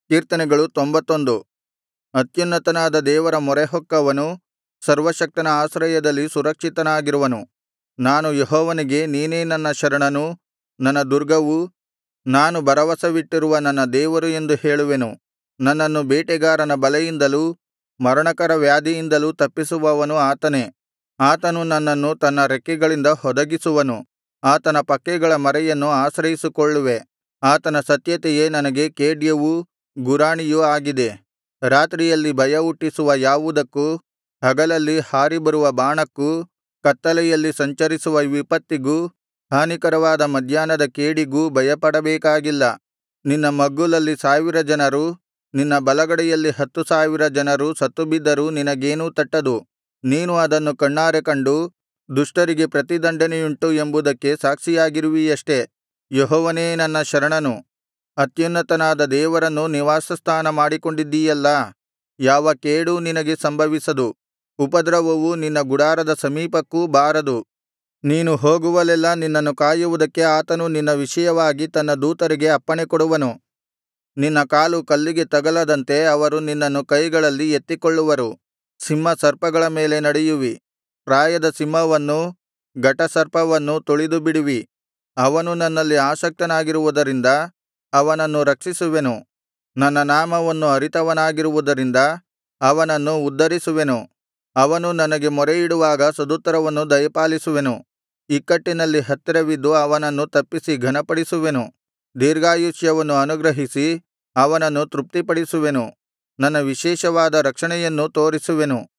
ಕೀರ್ತನೆಗಳು 91. ಅತ್ಯುನ್ನತನಾದ ದೇವರ ಮೊರೆಹೊಕ್ಕವನು ಸರ್ವಶಕ್ತನ ಆಶ್ರಯದಲ್ಲಿ ಸುರಕ್ಷಿತನಾಗಿರುವನು. ನಾನು ಯೆಹೋವನಿಗೆ, ನೀನೇ ನನ್ನ ಶರಣನೂ ನನ್ನ ದುರ್ಗವೂ ನಾನು ಭರವಸವಿಟ್ಟಿರುವ ನನ್ನ ದೇವರು ಎಂದು ಹೇಳುವೆನು. ನನ್ನನ್ನು ಬೇಟೆಗಾರನ ಬಲೆಯಿಂದಲೂ ಮರಣಕರ ವ್ಯಾಧಿಯಿಂದಲೂ ತಪ್ಪಿಸುವವನು ಆತನೇ. ಆತನು ನನ್ನನ್ನು ತನ್ನ ರೆಕ್ಕೆಗಳಿಂದ ಹೊದಗಿಸುವನು. ಆತನ ಪಕ್ಕೆಗಳ ಮರೆಯನ್ನು ಆಶ್ರಯಿಸಿಕೊಳ್ಳುವೆ. ಆತನ ಸತ್ಯತೆಯೇ ನನಗೆ ಖೇಡ್ಯವೂ ಗುರಾಣಿಯೂ ಆಗಿದೆ. ರಾತ್ರಿಯಲ್ಲಿ ಭಯಹುಟ್ಟಿಸುವ ಯಾವುದಕ್ಕೂ, ಹಗಲಲ್ಲಿ ಹಾರಿಬರುವ ಬಾಣಕ್ಕೂ, ಕತ್ತಲೆಯಲ್ಲಿ ಸಂಚರಿಸುವ ವಿಪತ್ತಿಗೂ, ಹಾನಿಕರವಾದ ಮಧ್ಯಾಹ್ನದ ಕೇಡಿಗೂ ಭಯಪಡಬೇಕಾಗಿಲ್ಲ. ನಿನ್ನ ಮಗ್ಗುಲಲ್ಲಿ 1,000 ಜನರು, ನಿನ್ನ ಬಲಗಡೆಯಲ್ಲಿ 10,000 ಜನರು ಸತ್ತುಬಿದ್ದರೂ ನಿನಗೇನೂ ತಟ್ಟದು. ನೀನು ಅದನ್ನು ಕಣ್ಣಾರೆ ಕಂಡು, ದುಷ್ಟರಿಗೆ ಪ್ರತಿದಂಡನೆಯುಂಟು ಎಂಬುದಕ್ಕೆ ಸಾಕ್ಷಿಯಾಗಿರುವಿಯಷ್ಟೆ. ಯೆಹೋವನೇ ನನ್ನ ಶರಣನು. ಅತ್ಯುನ್ನತನಾದ ದೇವರನ್ನು ನಿವಾಸಸ್ಥಾನ ಮಾಡಿಕೊಂಡಿದ್ದೀಯಲ್ಲಾ. ಯಾವ ಕೇಡೂ ನಿನಗೆ ಸಂಭವಿಸದು, ಉಪದ್ರವವು ನಿನ್ನ ಗುಡಾರದ ಸಮೀಪಕ್ಕೂ ಬಾರದು. ನೀನು ಹೋಗುವಲ್ಲೆಲ್ಲಾ ನಿನ್ನನ್ನು ಕಾಯುವುದಕ್ಕೆ ಆತನು ನಿನ್ನ ವಿಷಯವಾಗಿ ತನ್ನ ದೂತರಿಗೆ ಅಪ್ಪಣೆಕೊಡುವನು. ನಿನ್ನ ಕಾಲು ಕಲ್ಲಿಗೆ ತಗಲದಂತೆ ಅವರು ನಿನ್ನನ್ನು ಕೈಗಳಲ್ಲಿ ಎತ್ತಿಕೊಳ್ಳುವರು. ಸಿಂಹಸರ್ಪಗಳ ಮೇಲೆ ನಡೆಯುವಿ. ಪ್ರಾಯದ ಸಿಂಹವನ್ನೂ ಘಟಸರ್ಪವನ್ನೂ ತುಳಿದುಬಿಡುವಿ. ಅವನು ನನ್ನಲ್ಲಿ ಆಸಕ್ತನಾಗಿರುವುದರಿಂದ ಅವನನ್ನು ರಕ್ಷಿಸುವೆನು. ನನ್ನ ನಾಮವನ್ನು ಅರಿತವನಾಗಿರುವುದರಿಂದ ಅವನನ್ನು ಉದ್ಧರಿಸುವೆನು. ಅವನು ನನಗೆ ಮೊರೆಯಿಡುವಾಗ ಸದುತ್ತರವನ್ನು ದಯಪಾಲಿಸುವೆನು. ಇಕ್ಕಟ್ಟಿನಲ್ಲಿ ಹತ್ತಿರವಿದ್ದು ಅವನನ್ನು ತಪ್ಪಿಸಿ ಘನಪಡಿಸುವೆನು. ದೀರ್ಘಾಯುಷ್ಯವನ್ನು ಅನುಗ್ರಹಿಸಿ ಅವನನ್ನು ತೃಪ್ತಿಪಡಿಸುವೆನು. ನನ್ನ ವಿಶೇಷವಾದ ರಕ್ಷಣೆಯನ್ನೂ ತೋರಿಸುವೆನು.